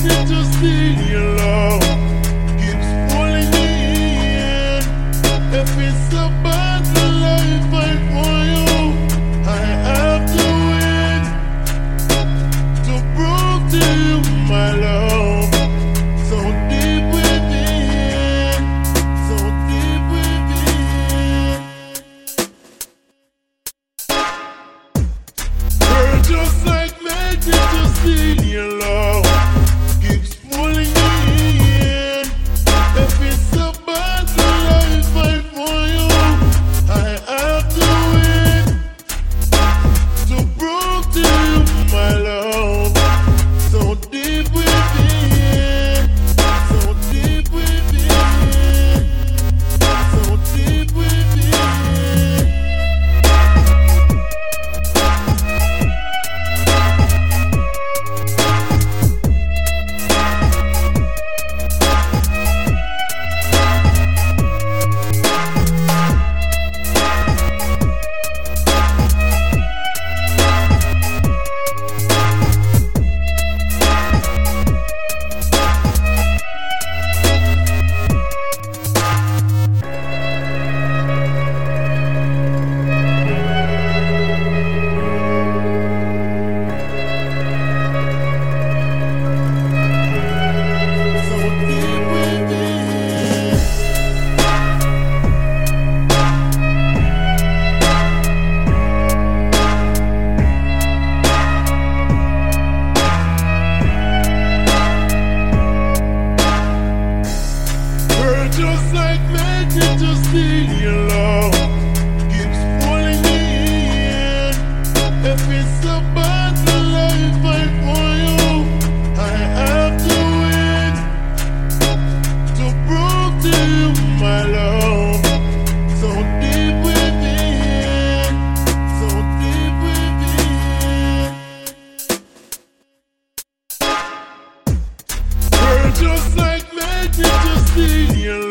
magnet to see your love keeps pulling me in. If it's about the life I for you, I have to win to prove to you my love. So deep within, so deep within. We're just like magnet to see your love keeps pulling me in. If it's about the life I for you, I have to win to prove to you my love. So deep within, so deep within, so deep within. Just like magnet to see your love keeps pulling me in. If it's about the life I for you, I have to win to prove to you my love. So deep within, so deep within. We're just like magnet to see your